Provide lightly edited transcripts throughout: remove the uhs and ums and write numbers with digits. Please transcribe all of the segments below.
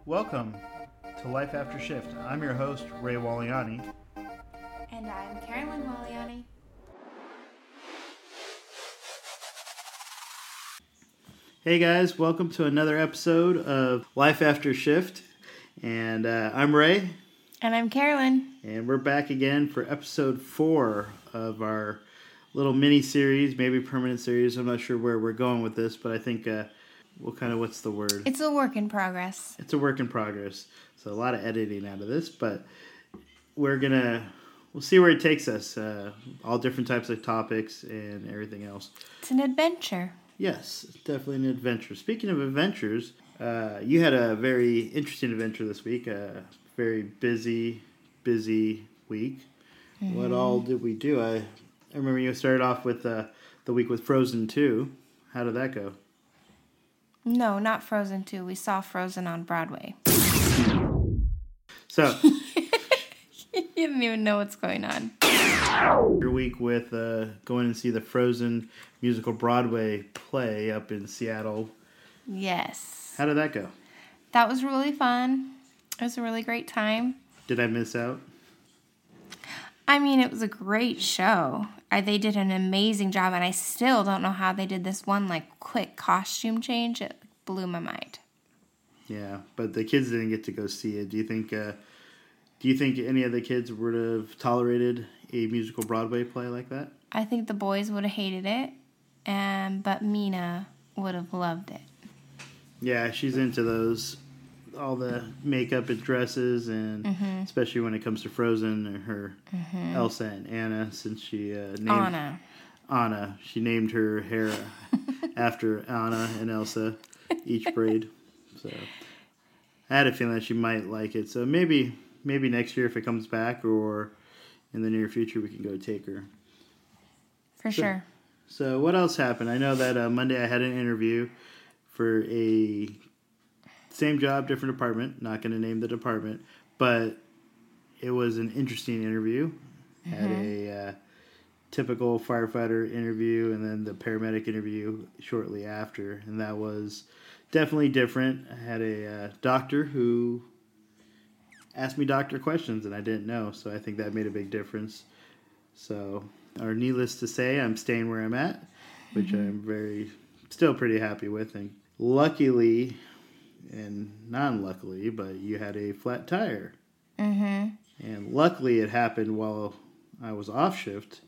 Welcome to Life After Shift. I'm your host, Ray Waliani. And I'm Carolyn Waliani. Hey guys, welcome to another episode of Life After Shift. And I'm Ray. And I'm Carolyn. And we're back again for episode 4 of our little mini-series, maybe permanent series. I'm not sure where we're going with this, but I think what's the word? It's a work in progress. It's a work in progress. So a lot of editing out of this, but we'll see where it takes us. All different types of topics and everything else. It's an adventure. Yes, it's definitely an adventure. Speaking of adventures, you had a very interesting adventure this week. A very busy week. Mm-hmm. What all did we do? I remember you started off with the week with Frozen 2. How did that go? No, not Frozen 2. We saw Frozen on Broadway. So you didn't even know what's going on. Your week with going and see the Frozen musical Broadway play up in Seattle. Yes. How did that go? That was really fun. It was a really great time. Did I miss out? I mean, it was a great show. They did an amazing job, and I still don't know how they did this one, quick costume change. It blew my mind. Yeah, but the kids didn't get to go see it. Do you think any of the kids would have tolerated a musical Broadway play like that? I think the boys would have hated it, but Mina would have loved it. Yeah, she's into those, all the makeup and dresses, and especially when it comes to Frozen, her Elsa and Anna, since she named Anna. She named her hair after Anna and Elsa, each braid. So I had a feeling that she might like it. So maybe next year if it comes back, or in the near future we can go take her. For sure. So what else happened? I know that Monday I had an interview for a same job, different department. Not going to name the department, but it was an interesting interview. Had a typical firefighter interview and then the paramedic interview shortly after, and that was definitely different. I had a doctor who asked me doctor questions and I didn't know, so I think that made a big difference. So, or needless to say, I'm staying where I'm at, which I'm still pretty happy with. And luckily, and non-luckily, but you had a flat tire. And luckily it happened while I was off shift.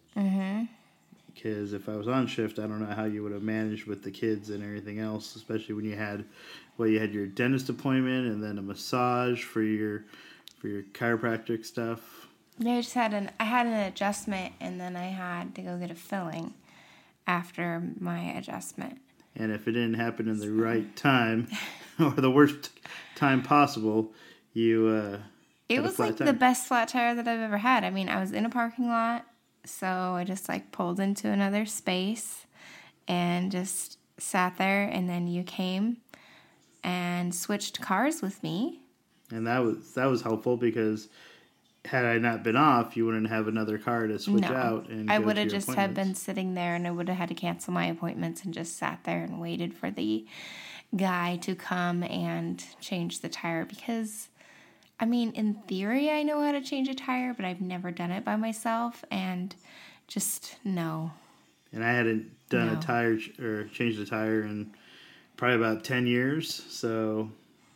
Because if I was on shift, I don't know how you would have managed with the kids and everything else, especially when you had your dentist appointment and then a massage for your chiropractic stuff. Yeah, I had an adjustment, and then I had to go get a filling after my adjustment. And if it didn't happen in the right time, or the worst time possible, you it was the best flat tire that I've ever had. I mean, I was in a parking lot, so I just pulled into another space and just sat there, and then you came and switched cars with me. And that was helpful, because had I not been off, you wouldn't have another car to switch out. And I would have just had been sitting there, and I would have had to cancel my appointments and just sat there and waited for the guy to come and change the tire. Because, I mean, in theory, I know how to change a tire, but I've never done it by myself, and just no. And I hadn't done a tire or changed a tire in probably about 10 years, so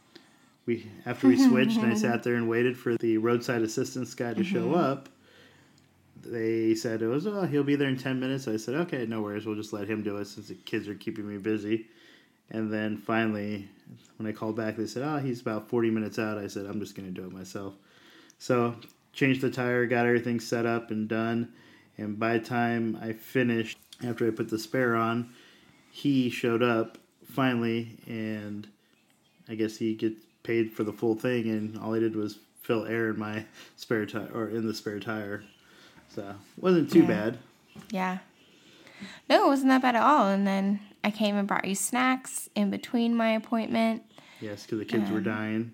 after we switched and I sat there and waited for the roadside assistance guy to show up, they said he'll be there in 10 minutes. I said, okay, no worries, we'll just let him do it since the kids are keeping me busy. And then finally, when I called back, they said, he's about 40 minutes out. I said, I'm just going to do it myself. So changed the tire, got everything set up and done. And by the time I finished, after I put the spare on, he showed up finally, and I guess he gets paid for the full thing, and all I did was fill air in my spare tire, or in the spare tire. So it wasn't too bad. Yeah. No, it wasn't that bad at all. And then I came and brought you snacks in between my appointment. Yes, because the kids were dying.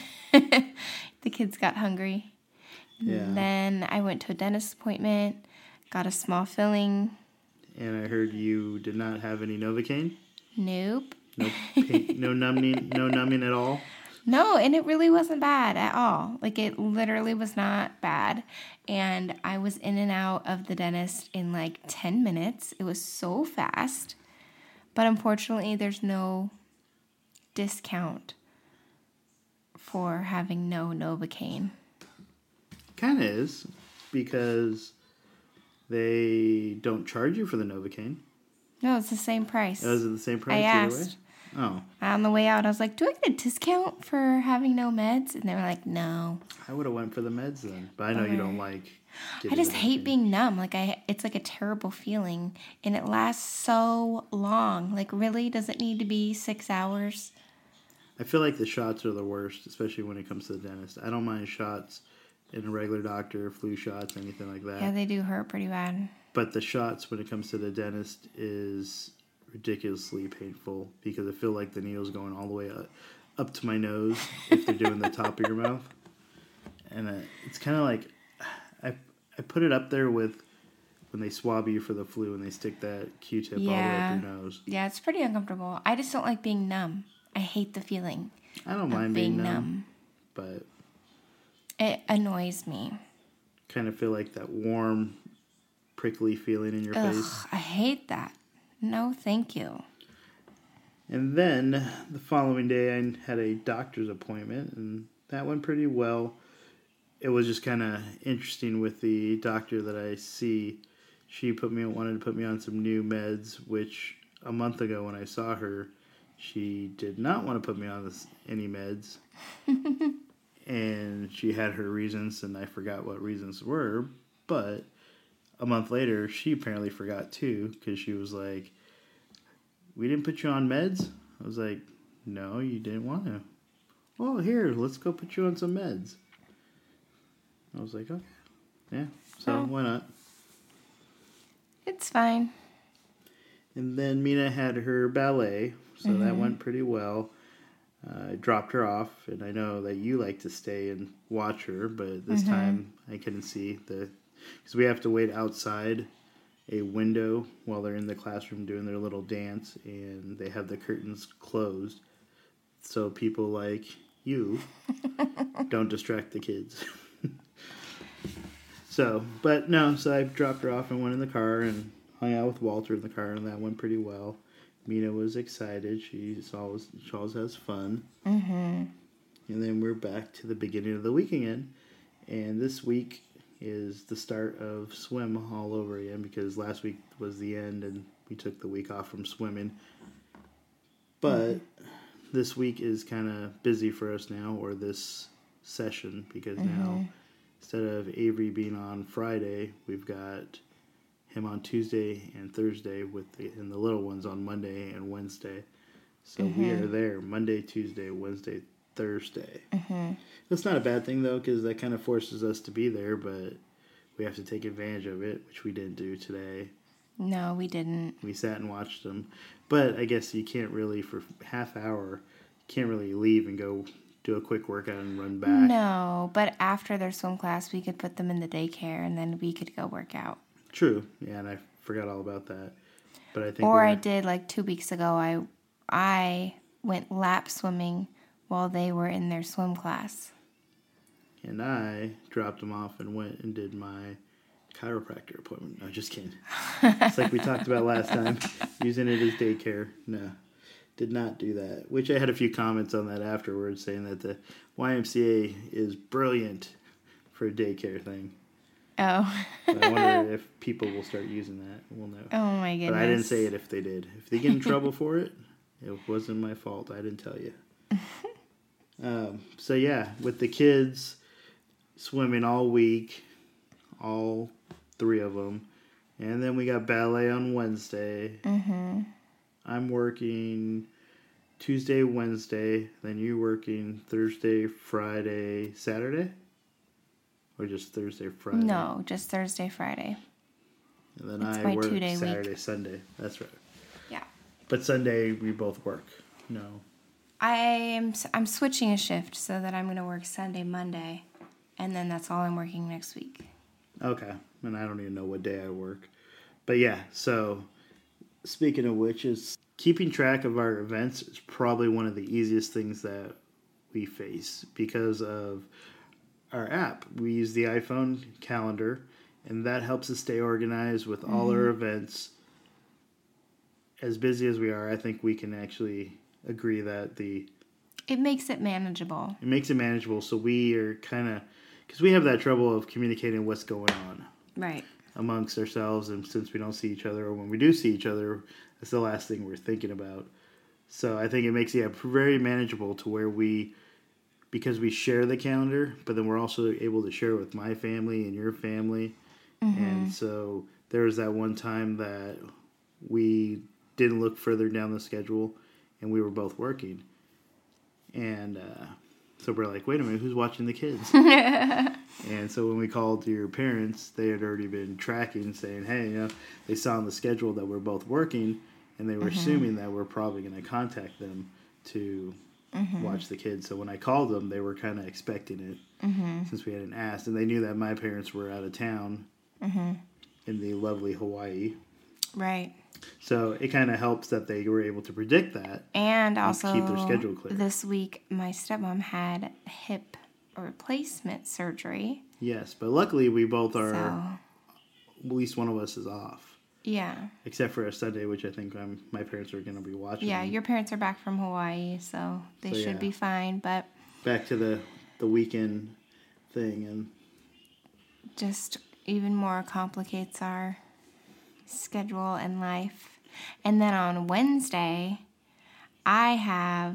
The kids got hungry. Yeah. And then I went to a dentist appointment, got a small filling. And I heard you did not have any Novocaine? Nope. No pain, no numbing at all? No, and it really wasn't bad at all. Like, it literally was not bad. And I was in and out of the dentist in like 10 minutes. It was so fast. But unfortunately, there's no discount for having no Novocaine. Kind of is, because they don't charge you for the Novocaine. No, it's the same price. Oh, is it the same price I either way? asked. Oh. On the way out, I was like, do I get a discount for having no meds? And they were like, no. I would have went for the meds then, but I know you don't like I getting just the hate Novocaine. being numb. Like, it's like a terrible feeling. And it lasts so long. Like, really? Does it need to be 6 hours? I feel like the shots are the worst, especially when it comes to the dentist. I don't mind shots in a regular doctor, flu shots, anything like that. Yeah, they do hurt pretty bad. But the shots when it comes to the dentist is ridiculously painful because I feel like the needle's going all the way up to my nose if they're doing the top of your mouth. And it's kind of like, I put it up there with when they swab you for the flu and they stick that Q-tip all the way up your nose. Yeah, it's pretty uncomfortable. I just don't like being numb. I hate the feeling I don't of mind being being numb, numb. but It annoys me. kind of feel like that warm, prickly feeling in your face. I hate that. No, thank you. And then the following day, I had a doctor's appointment, and that went pretty well. It was just kind of interesting with the doctor that I see. She wanted to put me on some new meds, which a month ago when I saw her, she did not want to put me on any meds. And she had her reasons, and I forgot what reasons were. But a month later, she apparently forgot too, because she was like, "We didn't put you on meds?" I was like, "No, you didn't want to." "Well, here, let's go put you on some meds." I was like, "Okay. Yeah, so why not?" It's fine. And then Mina had her ballet, so that went pretty well. I dropped her off, and I know that you like to stay and watch her, but this time I couldn't see because we have to wait outside a window while they're in the classroom doing their little dance, and they have the curtains closed, so people like you don't distract the kids. So I dropped her off and went in the car and hung out with Walter in the car, and that went pretty well. Mina was excited. She always has fun. Mm-hmm. And then we're back to the beginning of the week again. And this week is the start of swim all over again because last week was the end and we took the week off from swimming. But this week is kind of busy for us now, or this session, because now instead of Avery being on Friday, we've got him on Tuesday and Thursday and the little ones on Monday and Wednesday. So we are there Monday, Tuesday, Wednesday, Thursday. That's not a bad thing though, because that kind of forces us to be there, but we have to take advantage of it, which we didn't do today. No, we didn't. We sat and watched them, but I guess you can't really, for half hour, can't really leave and go do a quick workout and run back. No, but after their swim class, we could put them in the daycare and then we could go work out. True. Yeah, and I forgot all about that. But I think I did like 2 weeks ago. I went lap swimming while they were in their swim class. And I dropped them off and went and did my chiropractor appointment. No, just kidding. It's like we talked about last time, using it as daycare. No, did not do that. Which I had a few comments on that afterwards, saying that the YMCA is brilliant for a daycare thing. Oh. But I wonder if people will start using that. We'll know. Oh my goodness. But I didn't say it if they did. If they get in trouble for it, it wasn't my fault. I didn't tell you. So yeah, with the kids swimming all week, all 3 of them, and then we got ballet on Wednesday. I'm working Tuesday, Wednesday, then you working Thursday, Friday, Saturday? Or just Thursday, Friday? No, just Thursday, Friday. And then It's I my work 2-day Saturday, week. Sunday. That's right. Yeah. But Sunday we both work. No. I'm switching a shift so that I'm going to work Sunday, Monday, and then that's all I'm working next week. Okay. And I don't even know what day I work. But yeah, so speaking of which, is keeping track of our events is probably one of the easiest things that we face because of our app. We use the iPhone calendar, and that helps us stay organized with all our events. As busy as we are, I think we can actually agree that it makes it manageable. It makes it manageable, so we are kind of, because we have that trouble of communicating what's going on. Right. Amongst ourselves, and since we don't see each other, or when we do see each other, that's the last thing we're thinking about. So I think it makes it very manageable to where because we share the calendar, but then we're also able to share with my family and your family. And so there was that one time that we didn't look further down the schedule, and we were both working. And so we're like, wait a minute, who's watching the kids? And so when we called your parents, they had already been tracking, saying, hey, they saw on the schedule that we're both working, and they were assuming that we're probably going to contact them to watch the kids. So when I called them, they were kind of expecting it since we hadn't asked. And they knew that my parents were out of town in the lovely Hawaii. Right. So it kind of helps that they were able to predict that. And also, keep their schedule clear. This week, my stepmom had hip replacement surgery. Yes, but luckily we both are, at least one of us is off. Yeah. Except for a Sunday, which I think my parents are going to be watching. Yeah, your parents are back from Hawaii, so they should be fine. But back to the weekend thing, and just even more complicates our schedule and life. And then on Wednesday, I have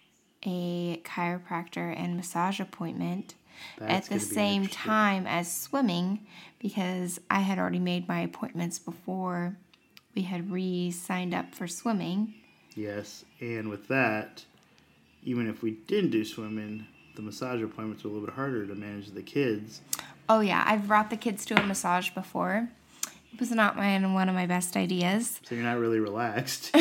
a chiropractor and massage appointment at the same time as swimming, because I had already made my appointments before we had re-signed up for swimming. Yes, and with that, even if we didn't do swimming, the massage appointments are a little bit harder to manage the kids. Oh yeah, I've brought the kids to a massage before. It was not one of my best ideas. So you're not really relaxed.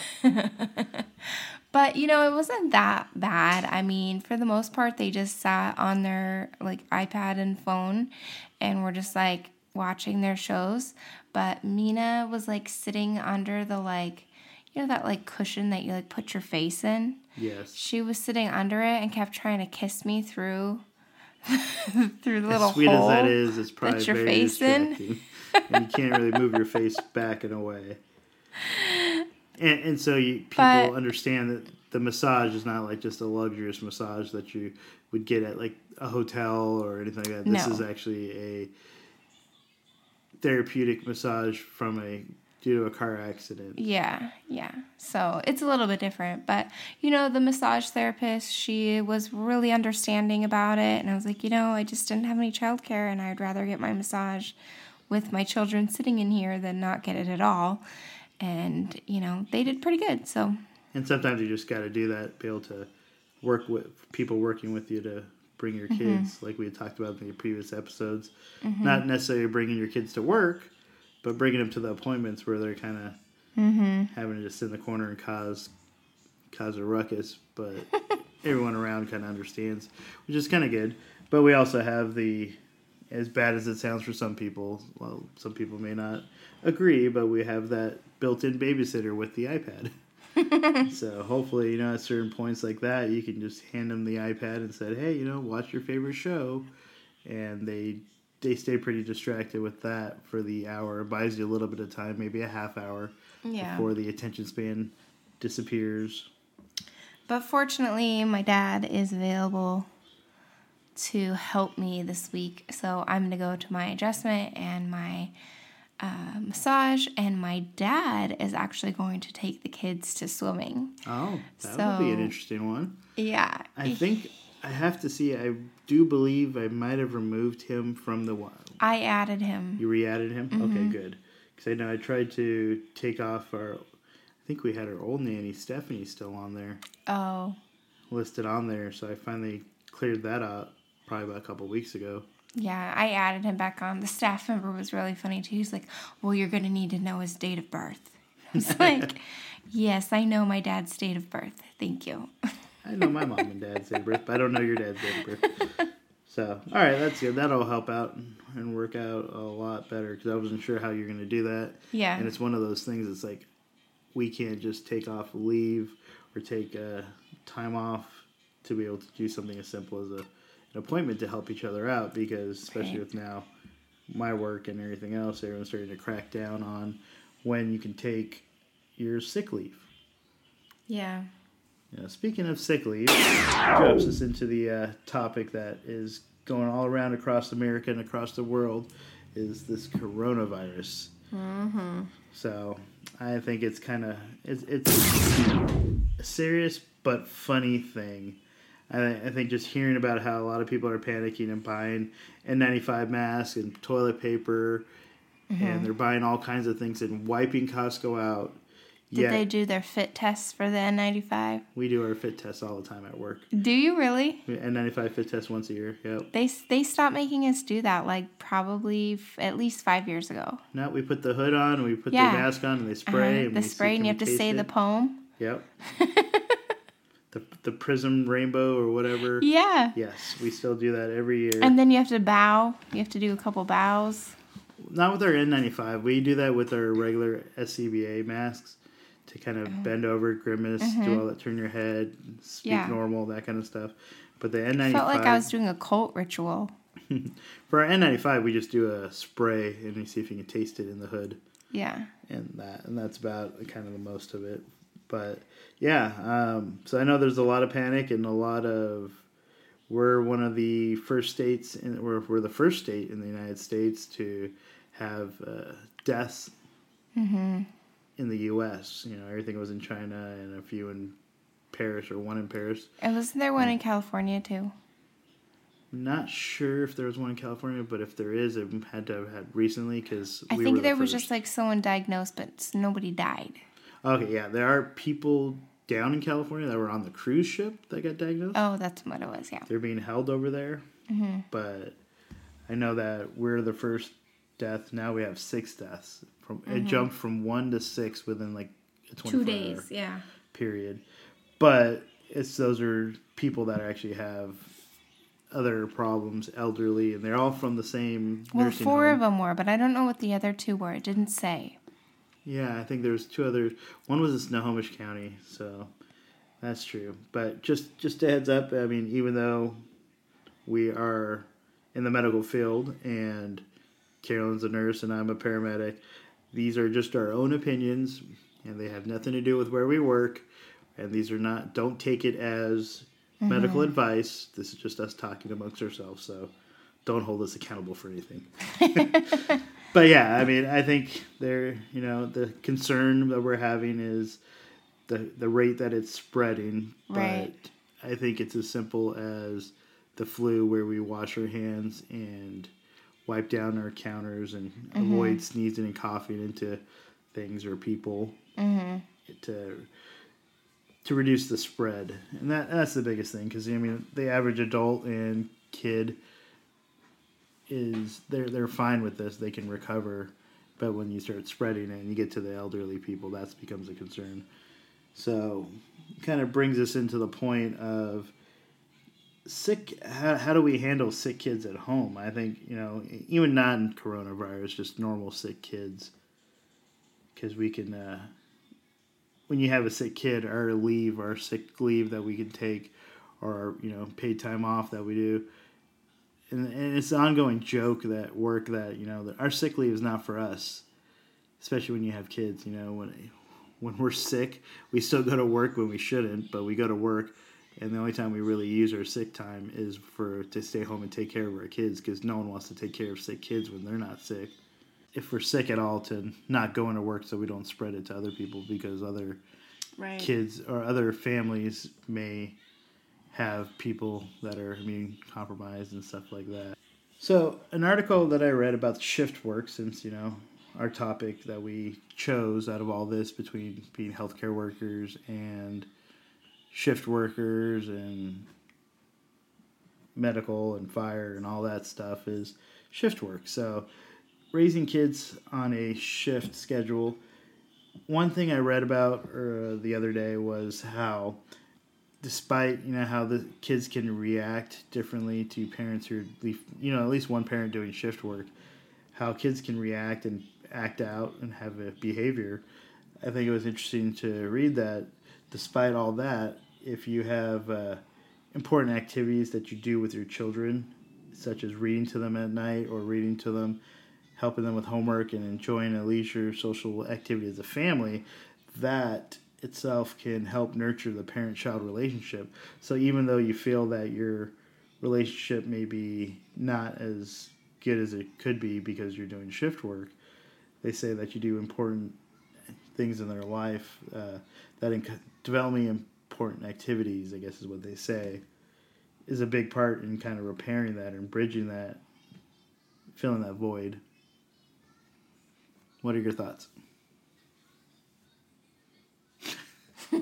But, it wasn't that bad. I mean, for the most part, they just sat on their, iPad and phone and were just, watching their shows. But Mina was, sitting under the, that, cushion that you, put your face in? Yes. She was sitting under it and kept trying to kiss me through the little hole. As sweet as that is, it's probably your very face distracting. And you can't really move your face back and away. And so people understand that the massage is not just a luxurious massage that you would get at a hotel or anything like that. This is actually a therapeutic massage due to a car accident. Yeah. So it's a little bit different. But, the massage therapist, she was really understanding about it. And I was like, I just didn't have any childcare, and I'd rather get my massage with my children sitting in here than not get it at all. And, they did pretty good, so. And sometimes you just got to do that, be able to work with people working with you to bring your kids, like we had talked about in the previous episodes. Not necessarily bringing your kids to work, but bringing them to the appointments where they're kind of having to just sit in the corner and cause a ruckus. But everyone around kind of understands, which is kind of good. But we also have as bad as it sounds for some people, well, some people may not agree, but we have that built-in babysitter with the iPad. So hopefully, at certain points like that, you can just hand them the iPad and say, hey, watch your favorite show. And they stay pretty distracted with that for the hour. It buys you a little bit of time, maybe a half hour before the attention span disappears. But fortunately, my dad is available to help me this week. So I'm going to go to my adjustment and my massage, and my dad is actually going to take the kids to swimming. Oh, that would be an interesting one. Yeah. I think I have to see. I do believe I might have removed him from the wild. I added him. You re-added him? Okay, good. Because I know I tried to take off I think we had our old nanny, Stephanie, still on there. Oh. Listed on there, so I finally cleared that out probably about a couple weeks ago. Yeah, I added him back on. The staff member was really funny, too. He's like, well, you're going to need to know his date of birth. I was like, yes, I know my dad's date of birth. Thank you. I know my mom and dad's date of birth, but I don't know your dad's date of birth. So, all right, that's good. That'll help out and work out a lot better, because I wasn't sure how you're going to do that. Yeah. And it's one of those things that's we can't just take off leave or take time off to be able to do something as simple as an appointment to help each other out, because especially with now my work and everything else, everyone's starting to crack down on when you can take your sick leave. Yeah. Speaking of sick leave, drops us into the topic that is going all around across America and across the world, is this coronavirus. Mm-hmm. So I think it's kind of it's a serious but funny thing. I think just hearing about how a lot of people are panicking and buying N95 masks and toilet paper, and they're buying all kinds of things and wiping Costco out. Did they do their fit tests for the N95? We do our fit tests all the time at work. Do you really? N95 fit test once a year, yep. They stopped making us do that, like, probably at least 5 years ago. No, we put the hood on, we put the mask on, and they spray. The spray, and you have to say the poem? Yep. the prism rainbow or whatever. Yeah. Yes, we still do that every year. And then you have to bow. You have to do a couple bows. Not with our N95. We do that with our regular SCBA masks. To kind of bend over, grimace, do all that, turn your head, speak normal, that kind of stuff. But the N95... I felt like I was doing a cult ritual. For our N95, we just do a spray and we see if you can taste it in the hood. Yeah. And that's about kind of the most of it. But, yeah. So I know there's a lot of panic and a lot of... We're one of the first states... We're the first state in the United States to have deaths... in the U.S. Everything was in China and a few in Paris, or one in Paris. And wasn't there one in California, too? Not sure if there was one in California, but if there is, it had to have had recently, because I think there was just, like, someone diagnosed, but nobody died. Okay, yeah. There are people down in California that were on the cruise ship that got diagnosed. Oh, that's what it was, yeah. They're being held over there. But I know that we're the first death. Now we have 6 deaths. It jumped from 1 to 6 within like a 24 2 days, hour period. But those are people that actually have other problems, elderly, and they're all from the same nursing 4 home. of them were, but I don't know what the other 2 were. It didn't say. Yeah, I think there was 2 others. One was in Snohomish County, so that's true. But just a heads up, I mean, even though we are in the medical field and Carolyn's a nurse and I'm a paramedic, these are just our own opinions, and they have nothing to do with where we work. And these are not, don't take it as medical advice. This is just us talking amongst ourselves, so don't hold us accountable for anything. But yeah, I mean, I think the concern that we're having is the rate that it's spreading. Right. But I think it's as simple as the flu, where we wash our hands and wipe down our counters and avoid sneezing and coughing into things or people to reduce the spread. And that's the biggest thing, because I mean, the average adult and kid they're fine with this, they can recover, but when you start spreading it and you get to the elderly people, that becomes a concern. So it kind of brings us into the point of sick. How do we handle sick kids at home? I think, even not in coronavirus, just normal sick kids, because we can when you have a sick kid, our sick leave that we can take, or paid time off that we do, and it's an ongoing joke at work that that our sick leave is not for us, especially when you have kids. When we're sick, we still go to work when we shouldn't, but we go to work. And the only time we really use our sick time is to stay home and take care of our kids, because no one wants to take care of sick kids when they're not sick. If we're sick at all, to not go into work so we don't spread it to other people, because other kids or other families may have people that are immune compromised and stuff like that. So an article that I read about shift work, since our topic that we chose out of all this, between being healthcare workers and shift workers and medical and fire and all that stuff, is shift work. So raising kids on a shift schedule. One thing I read about the other day was how, despite how the kids can react differently to parents who are at least one parent doing shift work, how kids can react and act out and have a behavior. I think it was interesting to read that despite all that, if you have important activities that you do with your children, such as reading to them at night or reading to them, helping them with homework and enjoying a leisure social activity as a family, that itself can help nurture the parent-child relationship. So even though you feel that your relationship may be not as good as it could be because you're doing shift work, they say that you do important things in their life, developing important activities, I guess is what they say, is a big part in kind of repairing that and bridging that, filling that void. What are your thoughts? This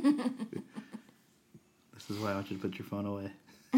is why I want you to put your phone away.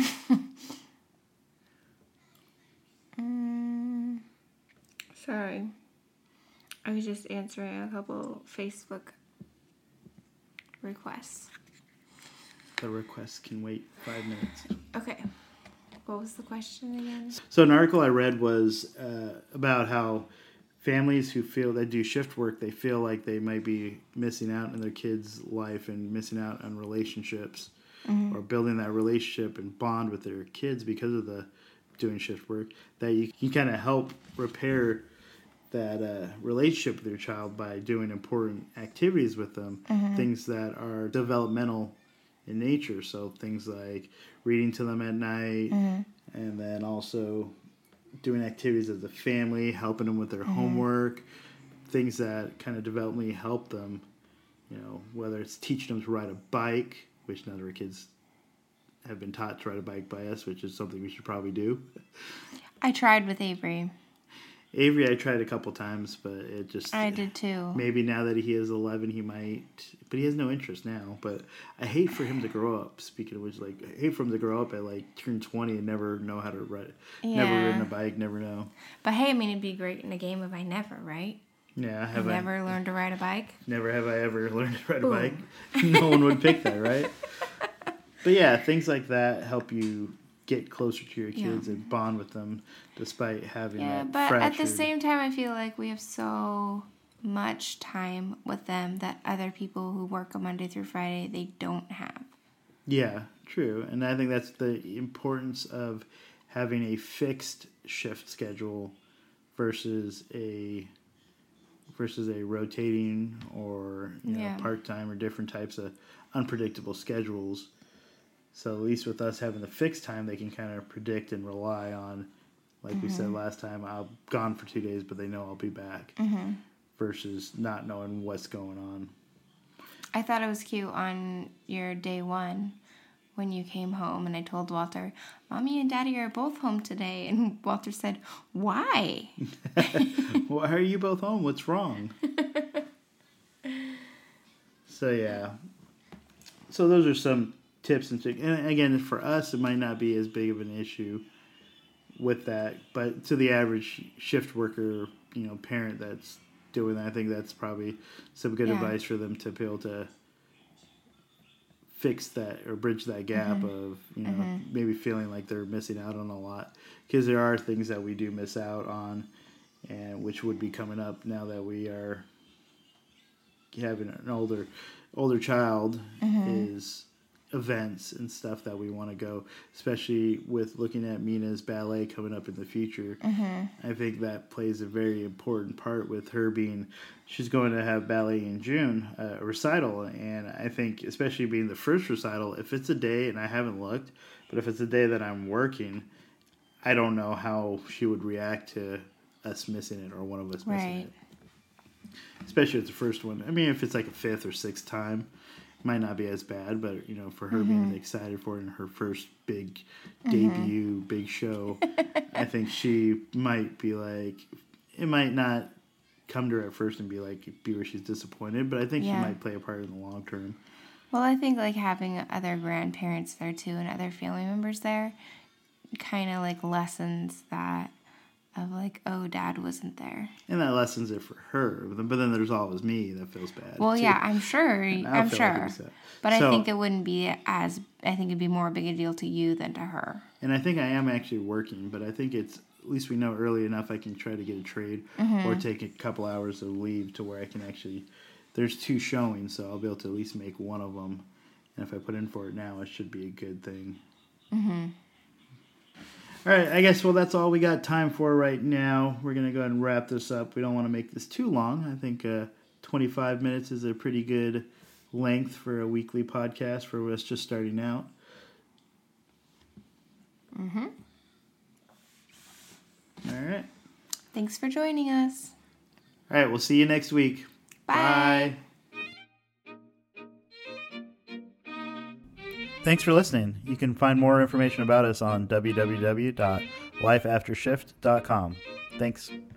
Sorry. I was just answering a couple Facebook requests. The requests can wait 5 minutes. Okay. What was the question again? So an article I read was about how families who feel they do shift work, they feel like they might be missing out in their kids' life and missing out on relationships, or building that relationship and bond with their kids because of the doing shift work, that you can kind of help repair that relationship with your child by doing important activities with them, things that are developmental in nature. So things like reading to them at night, and then also doing activities as a family, helping them with their homework, things that kind of developmentally help them, you know, whether it's teaching them to ride a bike, which none of our kids have been taught to ride a bike by us, which is something we should probably do. I tried with Avery. Avery, I tried a couple times, but it just... I did too. Maybe now that he is 11, he might... But he has no interest now. But I hate for him to grow up, speaking of which, like, I hate for him to grow up at, like, turn 20 and never know how to ride... Yeah. Never ridden a bike, never know. But hey, I mean, it'd be great in a game if I never, right? Yeah, have I never learned to ride a bike? Never have I ever learned to ride a bike. No one would pick that, right? But yeah, things like that help you get closer to your kids and bond with them despite having that but fractured... at the same time, I feel like we have so much time with them that other people who work a Monday through Friday, they don't have. Yeah, true. And I think that's the importance of having a fixed shift schedule versus a rotating or part-time or different types of unpredictable schedules. So at least with us having the fixed time, they can kind of predict and rely on, like we said last time, I'm gone for 2 days, but they know I'll be back, versus not knowing what's going on. I thought it was cute on your day one when you came home and I told Walter, Mommy and Daddy are both home today. And Walter said, why? Why are you both home? What's wrong? So, yeah. So those are some tips and tricks. And again, for us, it might not be as big of an issue with that. But to the average shift worker, you know, parent that's doing that, I think that's probably some good advice for them to be able to fix that or bridge that gap of, you know, maybe feeling like they're missing out on a lot. Because there are things that we do miss out on, and which would be coming up now that we are having an older child, is events and stuff that we want to go, especially with looking at Mina's ballet coming up in the future. I think that plays a very important part with her being, she's going to have ballet in June, a recital, and I think especially being the first recital, if it's a day, and I haven't looked, but if it's a day that I'm working, I don't know how she would react to us missing it or one of us missing it. Especially with the first one. I mean, if it's like a fifth or sixth time, might not be as bad, but, you know, for her being excited for it in her first big debut, big show, I think she might be like, it might not come to her at first and be where she's disappointed, but I think she might play a part in the long term. Well, I think like having other grandparents there too and other family members there kind of like lessens that of like, oh, Dad wasn't there. And that lessens it for her. But then there's always me that feels bad. Well, too. yeah, I'm sure. I'm sure. But I think it wouldn't be I think it'd be more big a deal to you than to her. And I think I am actually working, but I think it's, at least we know early enough I can try to get a trade or take a couple hours of leave to where I can actually, there's 2 showings, so I'll be able to at least make one of them. And if I put in for it now, it should be a good thing. Mm-hmm. All right, I guess, well, that's all we got time for right now. We're going to go ahead and wrap this up. We don't want to make this too long. I think 25 minutes is a pretty good length for a weekly podcast for us just starting out. Mm-hmm. All right. Thanks for joining us. All right, we'll see you next week. Bye. Bye. Thanks for listening. You can find more information about us on www.lifeaftershift.com. Thanks.